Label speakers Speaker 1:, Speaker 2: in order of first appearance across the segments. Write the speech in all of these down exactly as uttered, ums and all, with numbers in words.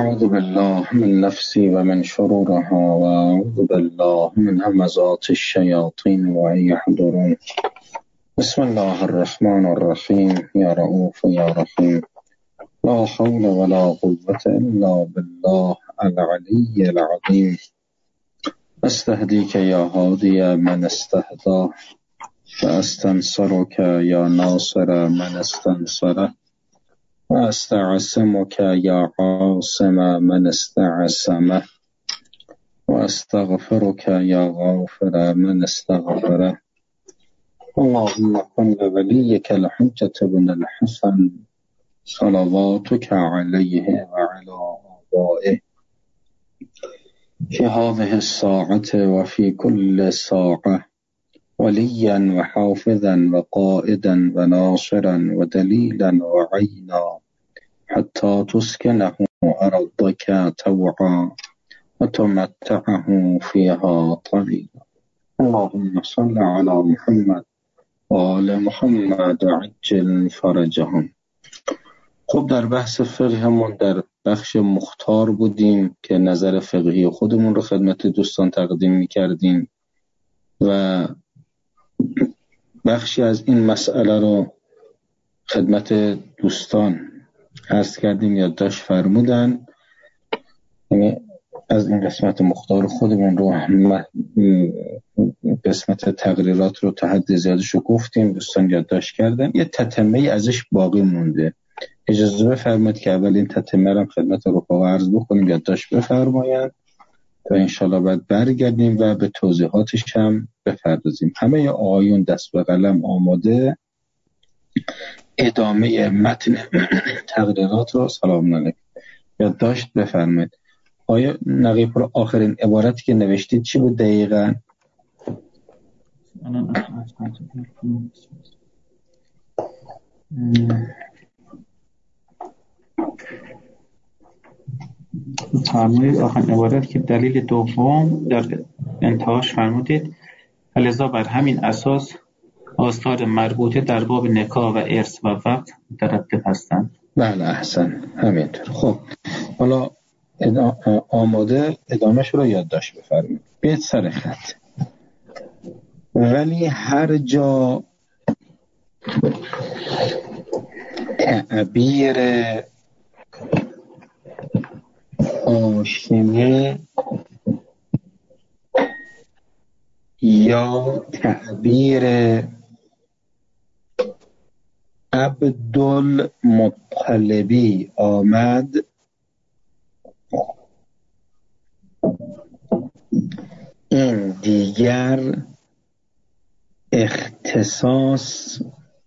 Speaker 1: أعوذ بالله من نفسي ومن شرورها وأعوذ بالله من همزات الشياطين وأن يحضرون. بسم الله الرحمن الرحيم. يا رؤوف يا رحيم. لا حول ولا قوة إلا بالله العلي العظيم. أستهديك يا هادي من استهدى، وأستنصرك يا ناصر من استنصره، وأستعصمك يا عاصم من استعصمه، وأستغفرك يا غافر من استغفره. اللهم كن لوليك الحجة بن الحسن صلواتك عليه وعلى آبائه في هذه الساعة وفي كل ساعة وليا وحافظا وقائدا وناصرا ودليلا وعينا حتى تسكنه أرضك طوعا وتمتعه فيها طويلا. اللهم صل على محمد وآل محمد عجل فرجهم. خب در بحث فقهمون در بخش مختار بودیم که نظر فقهی خودمون رو خدمت دوستان تقدیم می‌کردیم و بخشی از این مسئله رو خدمت دوستان عرض کردیم، یادداشت فرمودن. یعنی از این قسمت مختار خودمون رو قسمت تقریرات رو تا حد زیادش رو گفتیم، دوستان یادداشت کردن. یه تتمه ازش باقی مونده. اجازه بفرمایید که اول این تتمه رو خدمت رفقا عرض بکنیم، یادداشت بفرمایید و انشالله بعد برگردیم و به توضیحاتش هم بپردازیم. همه ی آقایون دست به قلم آماده، ادامه متن تقریرات رو سلام علیکم یادداشت بفرمایید. آیا نقیب رو آخرین عبارتی که نوشتید چی بود دقیقاً؟
Speaker 2: فرمودید آخرین عبارت که دلیل دوم در انتهاش فرمودید لذا بر همین اساس آثار مربوطه در باب نکاح و ارث و وقت مترتب هستند.
Speaker 1: بله احسن، همینطور. خب حالا آماده ادامهش رو یادداشت بفرمایید. بیاید سر خط. ولی هر جا تعبیر هاشمی یا تعبیر عبدالمطلبی آمد، این دیگر اختصاص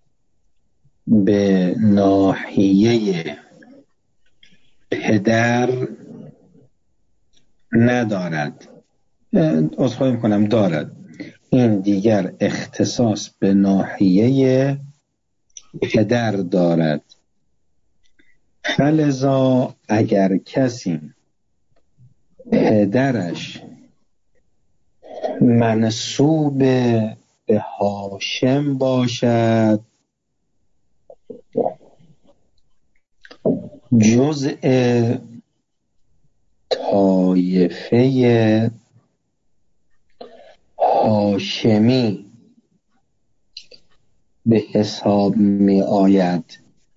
Speaker 1: به ناحیه پدر ندارد. عذرخواهی میکنم دارد. این دیگر اختصاص به ناحیه پدر دارد. فلذا اگر کسی پدرش منسوب به هاشم باشد، جزء طایفه هاشمی به حساب می آید.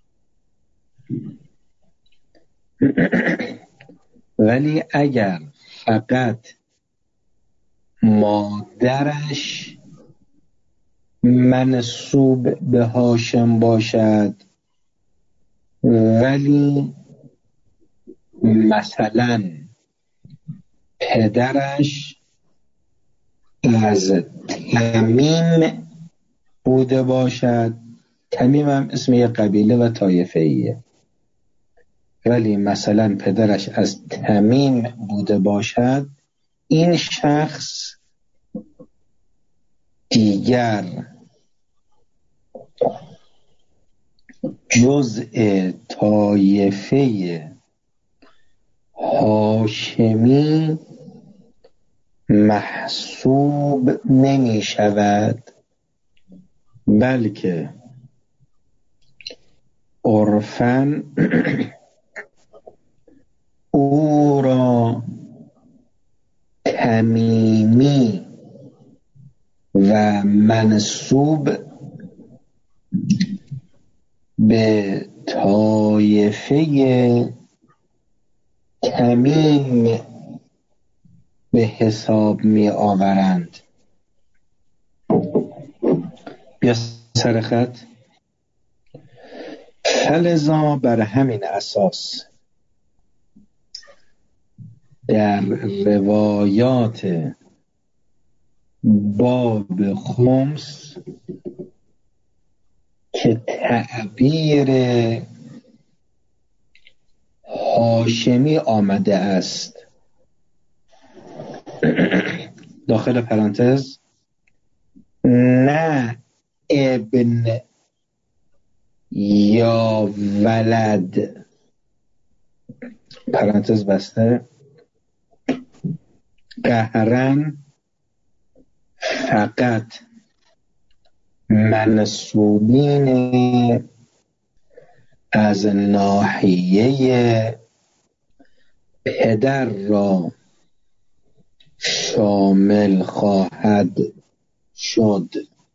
Speaker 1: ولی اگر فقط مادرش منسوب به هاشم باشد ولی مثلا پدرش از تمیم بوده باشد، تمیم هم اسم یک قبیله و طایفه ایه، ولی مثلا پدرش از تمیم بوده باشد، این شخص دیگر جزء طایفه هاشمی محسوب نمی شود، بلکه عرفاً او را تمیمی و منسوب به طایفه تمیم به حساب می آورند. بیا سر خط. فلذا بر همین اساس در روایات باب خمس که تعبیر هاشمی آمده است، داخل پرانتز نه ابن یا ولد، پرانتز بسته، قهرن فقط منسوبین از ناحیه پدر را شامل خواهد شد.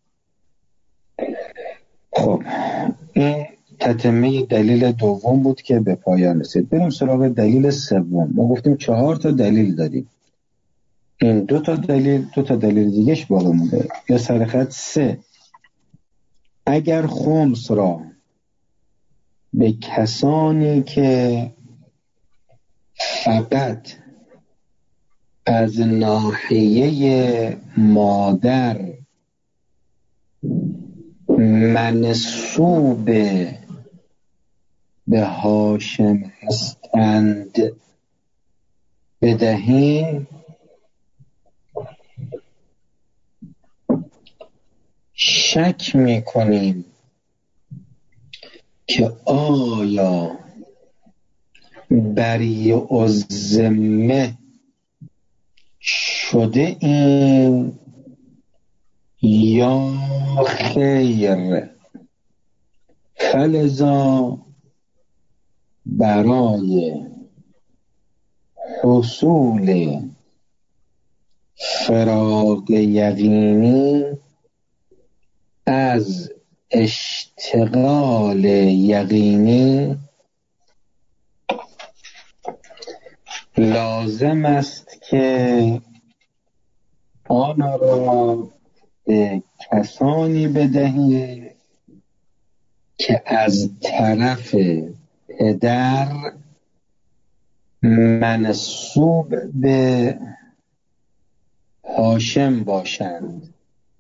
Speaker 1: خب این تتمه دلیل دوم بود که به پایان رسید. بریم سراغ دلیل سوم. ما گفتیم چهار تا دلیل دادیم، این دو تا دلیل دو تا دلیل دیگهش باقی مونده. یا سر خط سه، اگر خمس را به کسانی که فقط از ناحیه مادر منسوب به هاشم هستند بدهیم، شک میکنیم که آیا بریء الذمه شده این یا خیر. فلذا برای حصول فراغ یقینی از اشتغال یقینی لازم است که آن را به کسانی بدهی که از طرف پدر منسوب به هاشم باشند.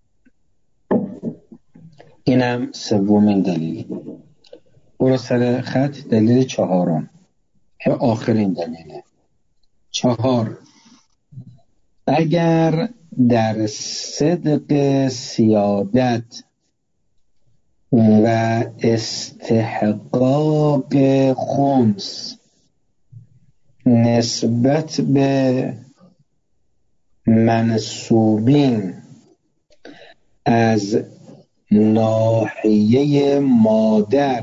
Speaker 1: اینم سومین دلیل. برو سر خط دلیل چهارم که آخرین دلیله. چهار، اگر در صدق سیادت و استحقاق خمس نسبت به منسوبین از ناحیه مادر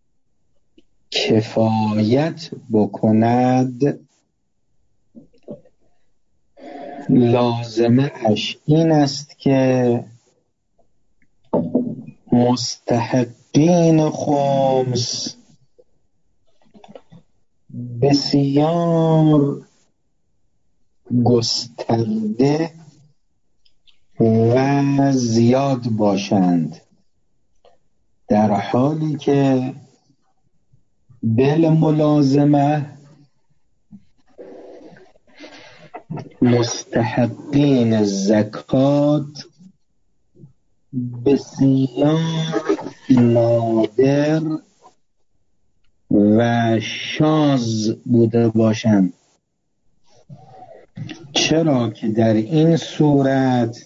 Speaker 1: کفایت بکند، لازمه اش این است که مستحقین خمس بسیار گسترده و زیاد باشند، در حالی که بالملازمه مستحقین زکات بسیار نادر و شاذ بوده باشند، چرا که در این صورت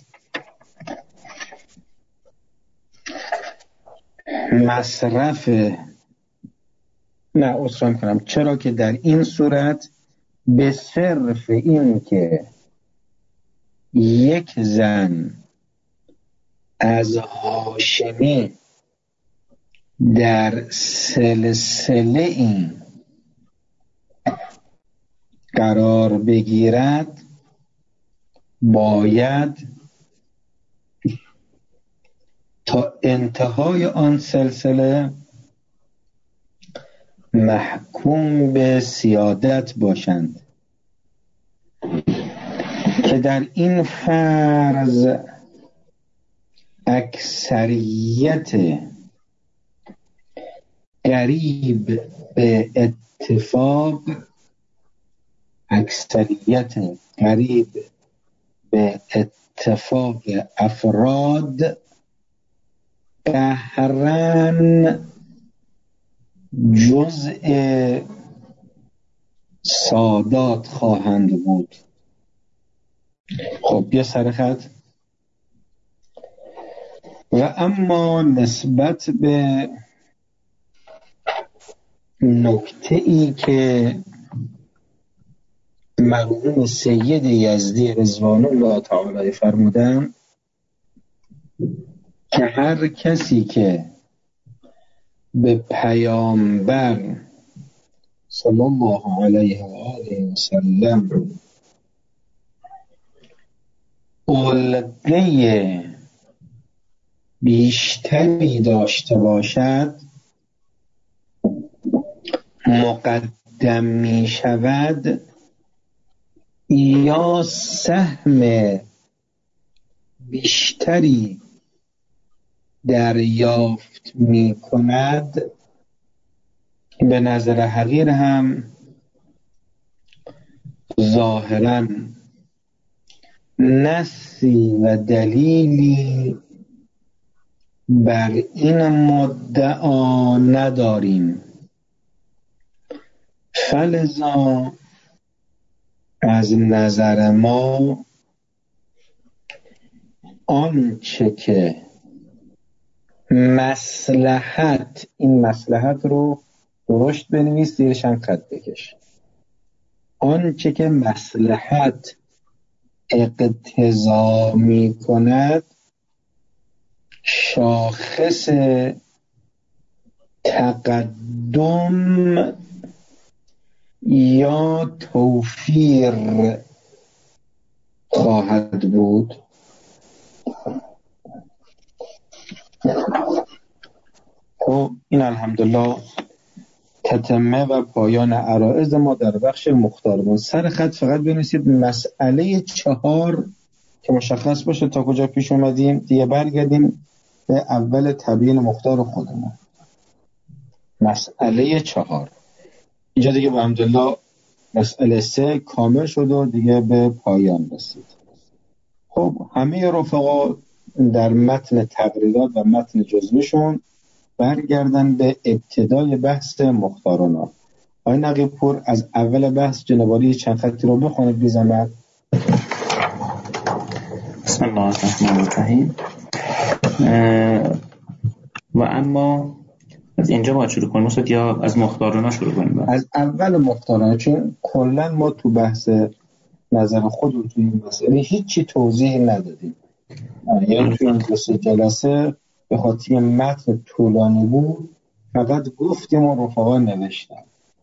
Speaker 1: مصرف نه اصرام کنم چرا که در این صورت به صرف این که یک زن از هاشمی در سلسله این قرار بگیرد باید تا انتهای آن سلسله محکوم به سیادت باشند که در این فرض اکثریت قریب به اتفاق اکثریت قریب به اتفاق افراد قهرن جزء سادات خواهند بود. خب یه سرخط. و اما نسبت به نکته ای که مرحوم سید یزدی رضوان الله تعالی فرمودن که هر کسی که به پیامبر صلی الله علیه و آله و سلم القه بیشتری داشته باشد مقدم می شود یا سهم بیشتری دریافت می کند، به نظر حقیر هم ظاهراً نصی و دلیلی بر این مدعا نداریم. فلذا از نظر ما آنچه که مصلحت، این مصلحت رو درشت بنویس زیرش هم خط بکش، آنچه که مصلحت اقتضا می کند شاخص تقدم یا توفیر خواهد بود. خب این الحمدلله تتمه و پایان عرائض ما در بخش مختارمون. سر خط فقط بنویسید مسئله چهار که مشخص باشه تا کجا پیش اومدیم، دیگه برگردیم به اول تبیین مختار خودمون. مسئله چهار اینجا دیگه با الحمدلله مسئله سه کامل شد و دیگه به پایان رسید. خب همه رفقا در متن تقریرات و متن جزویشون برگردن به ابتدای بحث مختارنا. آقای نقیب پور از اول بحث جنبالی چند خطی رو بخونید بی زحمت.
Speaker 2: بسم الله الرحمن الرحیم. و اما از اینجا باید شروع کنیم مستد یا از مختارنا شروع کنیم؟
Speaker 1: از اول مختارنا، چون کلا ما تو بحث نظر خود رو توی این مسئله هیچی توضیح ندادیم، یعنی توی این دو سه جلسه به خاطر متن طولانی بود فقط گفتیم و رفقا نوشتن.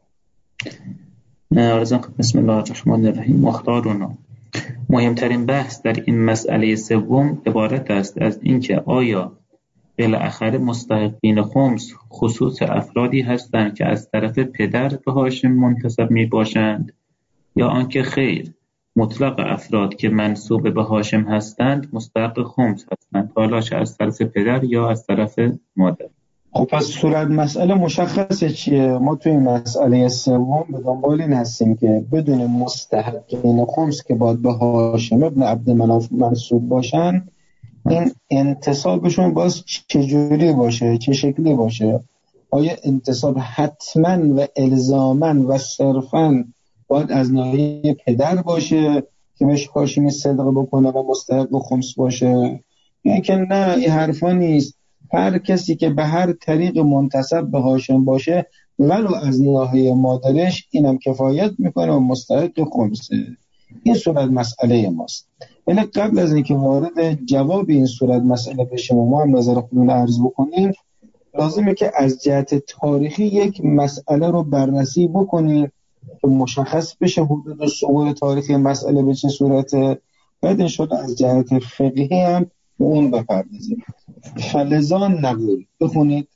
Speaker 2: آرزان بسم الله الرحمن الرحیم. مختارنا، مهمترین بحث در این مسئله سوم عبارت است از اینکه آیا بالاخره مستحقین خمس خصوص افرادی هستند که از طرف پدر به هاشم منتسب می باشند یا آنکه خیر، مطلق افراد که منسوب به هاشم هستند مستحق خمس هستند، حالا چه از طرف پدر یا از طرف مادر.
Speaker 1: خب پس صورت مسئله مشخصه چیه؟ ما توی مسئله سوم به دنبال این هستیم که بدون مستحقین خمس که باید به هاشم ابن عبد مناف منسوب باشن، این انتصابشون باز چجوری باشه، چه شکلی باشه؟ آیا انتصاب حتما و الزاما و صرفا باید از ناحیه پدر باشه که بهش هاشمی صدقه بکنه و مستحق خمس باشه، یا که نه این حرفا نیست، هر کسی که به هر طریق منتسب به هاشم باشه ولو از ناحیه مادرش اینم کفایت میکنه و مستحق خمسه. این صورت مسئله ماست. ولی قبل از اینکه وارد جواب این صورت مسئله بشیم و ما هم نظر خودمون عرض بکنیم، لازمه که از جهت تاریخی یک مسئله رو بررسی بکنیم
Speaker 3: که مشخص بشه حدود ثبوت تاریخی مسئله به چه صورته، بعد انشاءالله از جهت فقهی هم به اون بپردازیم. فلزا نقول بخونید.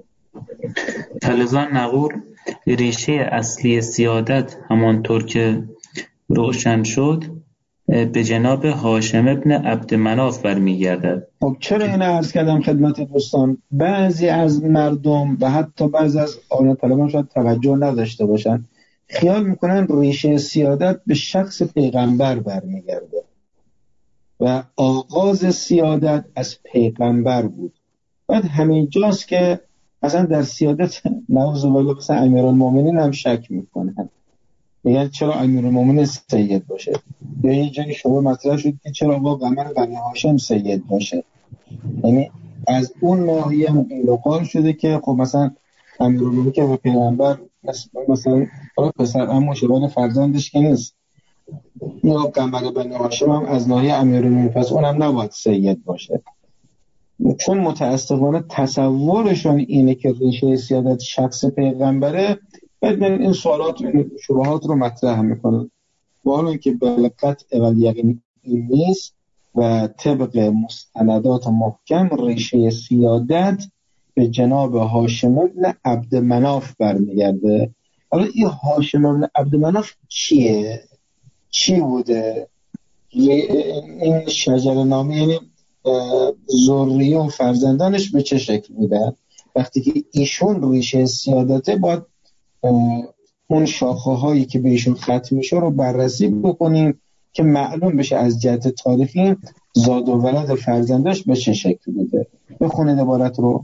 Speaker 2: فلزا نقول ریشه اصلی سیادت همانطور که روشن شد به جناب هاشم ابن عبدمناف برمیگردد.
Speaker 3: خب چرا این عرض کردم خدمت دوستان؟ بعضی از مردم و حتی بعضی از آن طلبان شاید توجه نداشته باشن، خیال میکنن ریشه سیادت به شخص پیغمبر برمیگرده و آغاز سیادت از پیغمبر بود. بعد همین جاست که مثلا در سیادت نعوذ بالله مثلا امیرالمومنین هم شک میکنن، میگن چرا امیرالمومنین سید باشه، یا یه جایی شما مطرح شد که چرا با قمر بنی هاشم سید باشه. یعنی از اون ناحیه هم قیل و قال شده که خب مثلا امیرالمومنین که به پیغمبر مثلا حالا پسر اما شبان فرزندش که نیست، یا قمر بنی هاشم هم از ناحیه امیرالمومنین، پس اونم نباید سید باشه. چون متاسفانه تصورشون اینه که ریشه سیادت شخص پیغمبره، بعد من این سوالات و شبهات رو مطرح میکنن، با حالا که بلقت اول یقین این نیست و طبق مستندات محکم ریشه سیادت به جناب هاشم ابن عبدمناف برمیگرده. حالا این هاشم ابن عبدمناف چیه؟ چی بوده؟ این شجر نامی یعنی ذریه و فرزندانش به چه شکل بودن؟ وقتی که ایشون ریشه سیادته باید اون شاخه هایی که به ایشون ختم میشه رو بررسی بکنیم که معلوم بشه از جهت تاریخی زاد و ولد فرزندش به چه شکل بوده. بخونید عبارت رو.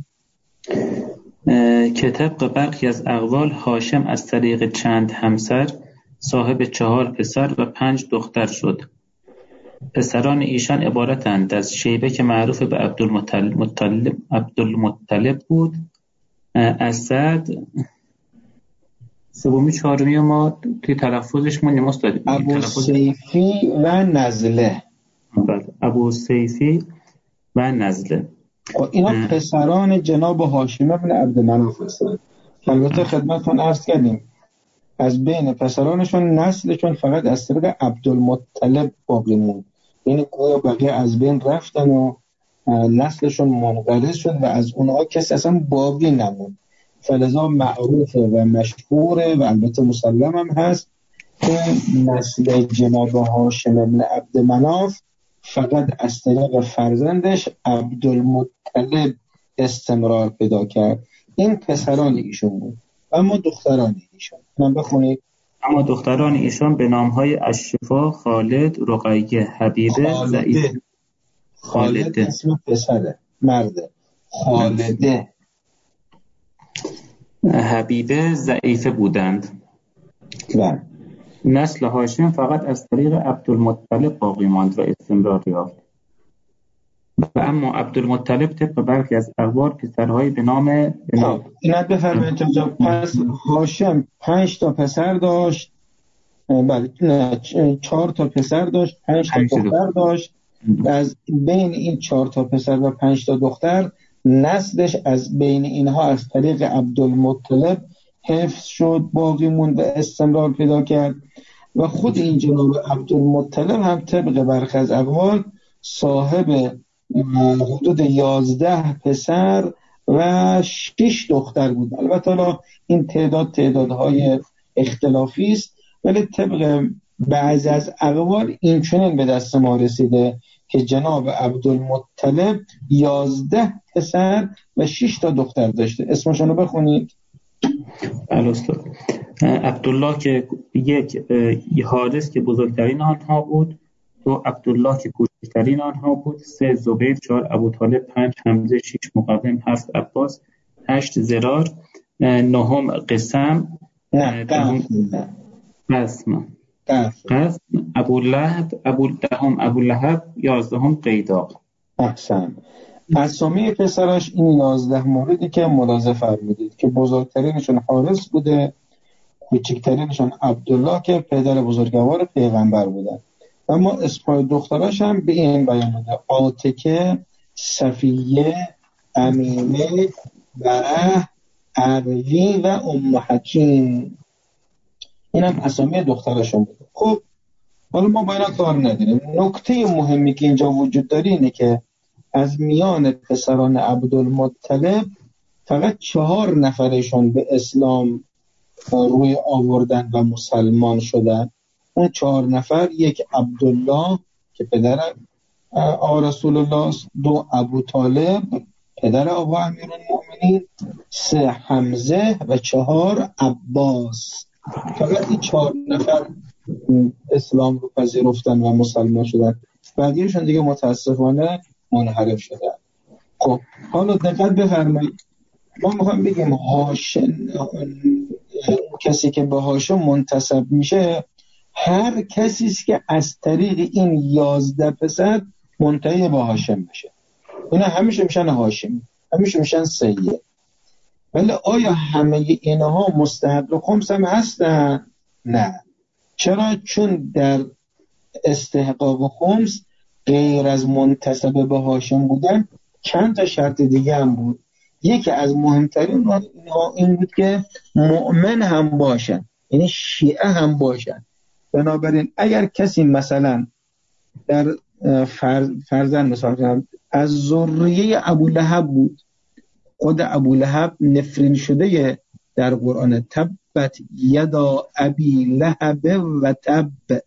Speaker 2: که طبق برخی از اقوال هاشم از طریق چند همسر صاحب چهار پسر و پنج دختر شد. پسران ایشان عبارتند از شیبه که معروف به عبدالمطلب عبدالمطلب بود، اسد، سومی چهارمی ما توی تلفظش ما نماز دادیم،
Speaker 3: ابو سیفی و نزله.
Speaker 2: ابو سیفی و نزله.
Speaker 3: اینا اه. پسران جناب هاشم ابن عبدمناف هستند. البته خدمتتون عرض کردیم از بین پسرانشون نسلشون فقط از طریق عبدالمطلب باقی موند، یعنی گویا بقیه از بین رفتن و نسلشون منقرض شد و از اونها کسی اصلا باقی نموند. فلذا معروف و مشهوره و البته مسلم هم هست که نسل جناب هاشم ابن عبدمناف فقط از طریق فرزندش عبدالمطلب استمرار پیدا کرد. این پسران ایشون بود. اما دختران ایشون من بخونید.
Speaker 2: اما دختران ایشان به نامهای اشرفا، خالد، رقیه، حبیبه، ضعیف.
Speaker 3: خالد اسم پسره، مرده. خالده،
Speaker 2: حبیبه، ضعیفه بودند.
Speaker 3: بله.
Speaker 2: نسل هاشم فقط از طریق عبدالمطلب باقی ماند و استمرار یافت. و اما عبدالمطلب طبق برخی از اقوال پسرهایی به نام
Speaker 3: اینت بفرمایید اینجا. پس هاشم پنج تا پسر داشت، بله نه چهار تا پسر داشت، پنج تا دختر داشت. از بین این چهار تا پسر و پنج تا دختر نسلش از بین اینها از طریق عبدالمطلب حفظ شد، باقی موند و استمرار پیدا کرد. و خود این جناب عبدالمطلب هم طبق برخی از اقوال صاحب حدود یازده پسر و شش دختر بود. البته این تعداد تعدادهای اختلافی است، ولی طبق بعضی از اقوال این چنین به دست ما رسیده که جناب عبدالمطلب یازده پسر و شش تا دختر داشته. اسمشون رو بخونید.
Speaker 2: بله استاد. عبدالله که یک، حارث که بزرگترین آنها بود، دو عبدالله که کوچکترین آنها بود، سه زبیر، چهار ابوطالب، پنج حمزه، شش مقوم، هفت عباس، هشت زرار، نهم قسم،
Speaker 3: نه
Speaker 2: دهم قسم قسم ابولهب، ابو دهم ابولهب، یازدهم قیداق.
Speaker 3: احسن. اسامی پسراش این یازده موردی که ملاحظه فرمودید که بزرگترینشون حارث بوده، کوچکترینشون عبدالله که پدر بزرگوار پیغمبر بودن. اما اسمای دختراش هم به این بیان بوده: عاتکه، صفیه، امینه، بره، عروی و ام حکیم. اینم اسامی دخترشون بود. خب حالا ما با اینا کار نداریم. نکته مهمی که اینجا وجود داره اینه که از میان پسران عبدالمطلب فقط چهار نفرشون به اسلام روی آوردن و مسلمان شدن. اون چهار نفر، یک عبدالله که پدر آقا رسول الله است، دو ابو طالب پدر آقا امیرالمؤمنین، سه حمزه و چهار عباس. فقط این چهار نفر اسلام رو پذیرفتن و مسلمان شدن، بقیه‌شون دیگه متاسفانه منحرف شدن. خب حالا دقت بفرمایید، ما میخوایم بگیم هاشم، کسی که به هاشم منتسب میشه هر کسی است که از طریق این یازده پسر منتهی به هاشم بشه، اینا همیشه میشن هاشمی، همیشه میشن سید. ولی آیا همه اینها مستحق خمس هم هستن؟ نه. چرا؟ چون در استحقاق خمس غیر از منتسب به هاشم بودن چند تا شرط دیگه هم بود. یکی از مهمترین این بود که مؤمن هم باشن، یعنی شیعه هم باشن. بنابراین اگر کسی مثلا در فرز فرزند مثلا کنم از ذریه ابولهب بود، خود ابولهب نفرین شده در قرآن، تبت یدا ابی لهب و تب،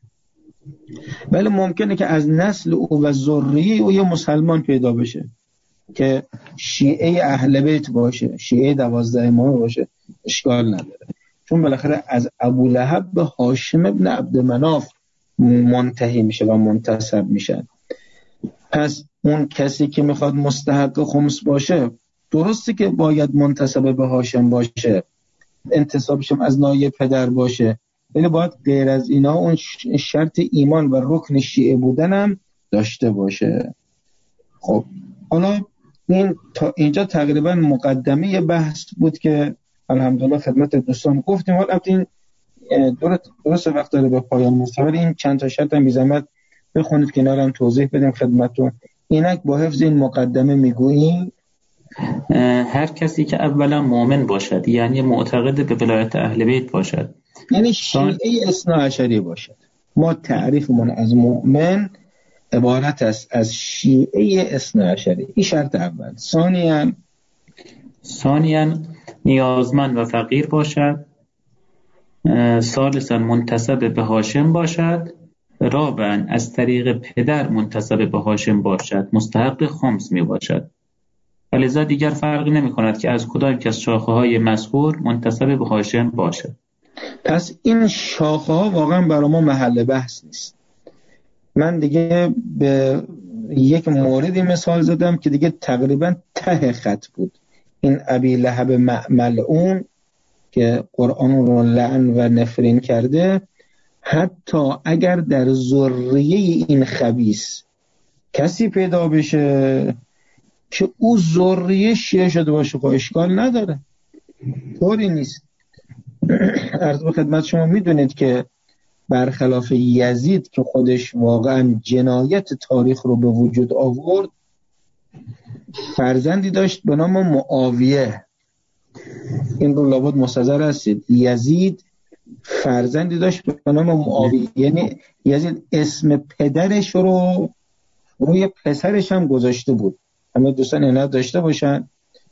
Speaker 3: ولی ممکنه که از نسل او و ذریه او یه مسلمان پیدا بشه که شیعه اهل بیت باشه، شیعه دوازده امام باشه، اشکال نداره، چون بالاخره از ابولهب به هاشم ابن عبدمناف منتهی میشه و منتسب میشن. پس اون کسی که میخواد مستحق خمس باشه، درسته که باید منتسب به هاشم باشه، انتسابش از نایه پدر باشه، ولی باید غیر از اینا اون شرط ایمان و رکن شیعه بودن هم داشته باشه. خب حالا این تا اینجا تقریبا مقدمه بحث بود که الحمدلله خدمت دوستان گفتیم. حالا این درست درست وقت داره به پایان میرسه، این چند تا شرط هم بی زحمت بخونید که نرم توضیح بدیم خدمتتون. اینک با حفظ این مقدمه میگوییم
Speaker 2: هر کسی که اولا مؤمن باشد، یعنی معتقد به ولایت اهل بیت باشد،
Speaker 3: یعنی شیعه اثنا عشری باشد. ما تعریفمون از مؤمن عبارت است از شیعه اثنا عشری. این شرط اول. ثانیاً
Speaker 2: ثانیاً نیازمند و فقیر باشد. ثالثاً منتسب به هاشم باشد. رابعاً از طریق پدر منتسب به هاشم باشد، مستحق خمس می باشد. لذا دیگر فرقی نمی کند که از کدام یک از شاخه های مذکور منتسب به هاشم باشد.
Speaker 3: پس این شاخه ها واقعا برای ما محل بحث نیست. من دیگه به یک موردی مثال زدم که دیگه تقریبا ته خط بود. این ابی لهب ملعون که قرآن رو لعن و نفرین کرده، حتی اگر در ذریه این خبیث کسی پیدا بشه که او ذریه شیعه شده باشه، خب اشکال نداره، طوری نیست. عرض به خدمت شما، میدونید که برخلاف یزید که خودش واقعا جنایت تاریخ رو به وجود آورد، فرزندی داشت به نام معاویه. این رو لابد مستحضر هستید. یزید فرزندی داشت به نام معاویه، یعنی یزید اسم پدرش رو روی پسرش هم گذاشته بود. همه دوستان اینا داشته باشن.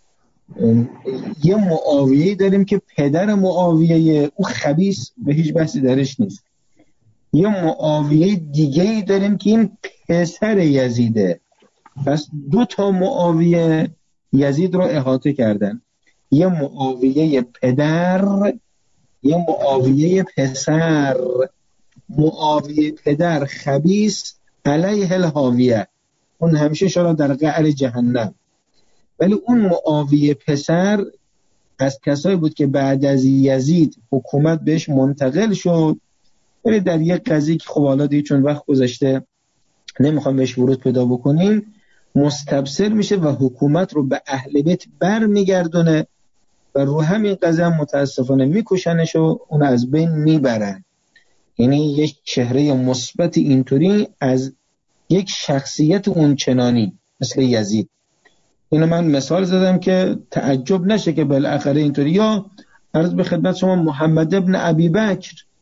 Speaker 3: یه معاویه داریم که پدر معاویه او خبیث، به هیچ بحثی درش نیست. یه معاویه دیگه داریم که این پسر یزیده. پس دو تا معاویه یزید رو احاطه کردن، یه معاویه پدر، یه معاویه پسر. معاویه پدر خبیث علیه الحاویه، اون همیشه شالا در قعر جهنم. ولی اون معاویه پسر از کسایی بود که بعد از یزید حکومت بهش منتقل شد، ولی در یک قضیه که خب حالا دیگه چون وقت گذشته نمیخوام بهش ورود پیدا بکنیم، مستبصر میشه و حکومت رو به اهل بیت بر میگردونه و رو همین قضیه هم متاسفانه میکشنش و اون از بین میبرن. یعنی یک چهره مثبت اینطوری از یک شخصیت اونچنانی مثل یزید. اینو من مثال زدم که تعجب نشه که بالاخره اینطوری. یا عرض به خدمت شما محمد ابن ابی بکر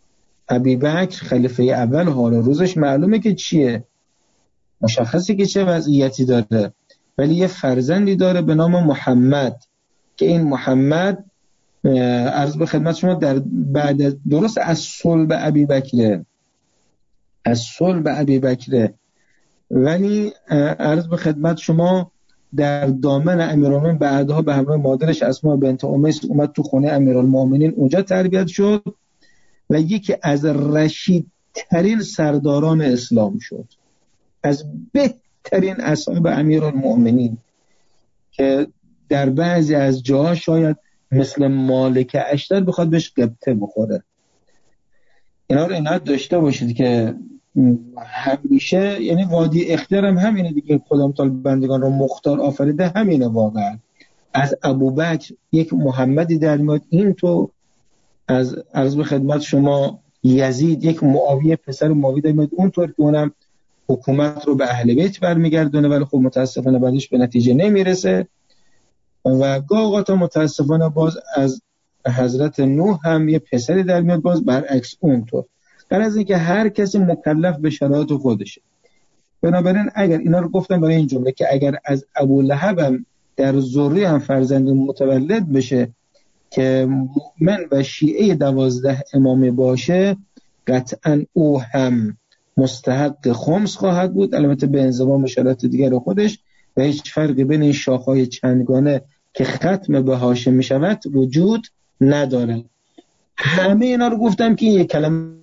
Speaker 3: ابوبکر خلیفه اول حال روزش معلومه که چیه، مشخصه که چه وضعیتی داره، ولی یه فرزندی داره به نام محمد که این محمد عرض به خدمت شما در بعد درست از صلب ابوبکر از صلب ابوبکر ولی عرض به خدمت شما در دامن امیرالمومنین بعدها به همراه مادرش اسماء بنت امیس اومد تو خونه امیرالمومنین، اونجا تربیت شد و یکی از رشیدترین سرداران اسلام شد، از بهترین اصحاب امیرالمومنین که در بعضی از جاها شاید مثل مالک اشتر بخواد بهش قبطه بخوره. اینا رو عنایت داشته باشید که همیشه، یعنی وادی اختیار هم همینه دیگه، خدا متعال بندگان رو مختار آفریده همینه واقعا. از ابوبکر یک محمدی در میاد، این تو از عرض به خدمت شما یزید یک معاویه پسر معاویه در میاد، اونطور که اونم حکومت رو به اهل بیت برمیگردونه ولی خب متاسفانه بعدش به نتیجه نمیرسه. و گاه اوقات متاسفانه باز از حضرت نوح هم یه پسری در میاد باز برعکس اونطور. در از اینکه هر کسی مکلف به شرایط خودشه. بنابراین اگر اینا رو گفتم برای این جمله که اگر از ابولهب هم در ذریه هم فرزند متولد بشه که مؤمن و شیعه دوازده امامه باشه، قطعا او هم مستحق خمس خواهد بود، البته به انضمام شرایط دیگر خودش، و هیچ فرقی بین این شاخه‌های چندگانه که ختم به هاشم می شود وجود نداره. همه اینا رو گفتم که یک کلمه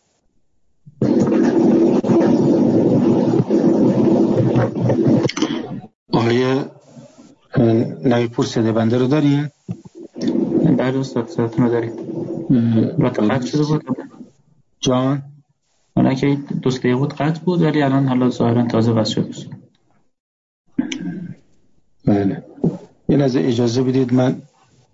Speaker 3: آقای نویپور صده بنده رو داریم؟
Speaker 2: بله استاد صداتون رو داریم. رات قطع شده بود
Speaker 3: جان؟
Speaker 2: اونه که دوست دقیقه بود قطع بود ولی الان حالا ظاهرا تازه وصل شده است.
Speaker 3: بله یه لحظه اجازه بدید، من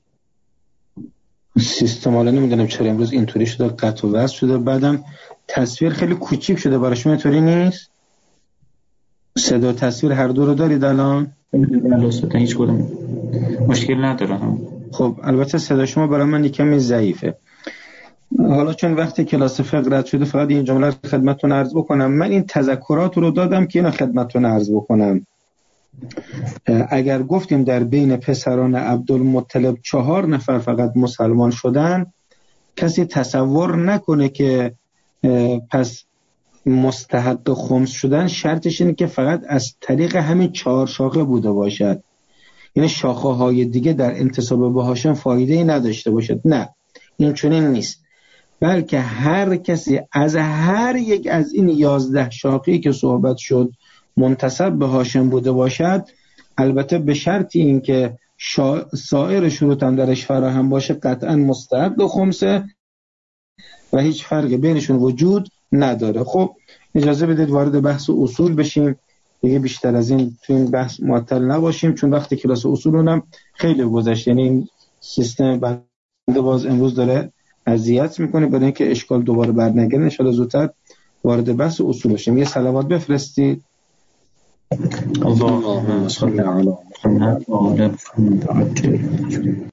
Speaker 3: سیستم حالا نمیدونم چرا امروز اینطوری شده قطع و وصل شده، بعدم تصویر خیلی کوچیک شده برای شما، اینطوری نیست؟ صدا تصویر هر دو رو دارید الان؟
Speaker 2: بله استاد هیچ کدوم مشکل نداره.
Speaker 3: خب البته صدا شما برای من یکمی ضعیفه. حالا چون وقتی کلاس فقه رد شده فقط این جمله رو خدمتتون عرض بکنم. من این تذکرات رو دادم که اینو خدمتتون عرض بکنم. اگر گفتیم در بین پسران عبدالمطلب چهار نفر فقط مسلمان شدن، کسی تصور نکنه که پس مستحق خمس شدن شرطش اینه که فقط از طریق همین چهار شاخه بوده باشد، یعنی شاخه های دیگه در انتساب به هاشم فایده‌ای نداشته باشد. نه، این چنین نیست، بلکه هر کسی از هر یک از این یازده شاخه‌ای که صحبت شد منتسب به هاشم بوده باشد، البته به شرط این که شا... سایر شروط هم درش فراهم باشه، قطعا مستحق خمسه و هیچ فرقی بینشون وجود نداره. خب اجازه بدید وارد بحث اصول بشیم دیگه، بیشتر از این تو این بحث معطل نباشیم چون وقتی کلاس اصولونم خیلی گذشت، یعنی این سیستم بنده باز امروز داره اذیت میکنه، برای اینکه اشکال دوباره برنگرده ان شاءالله زودتر وارد بحث اصول بشیم. یه صلوات بفرستید.
Speaker 2: اللهم صل علی محمد و آل محمد.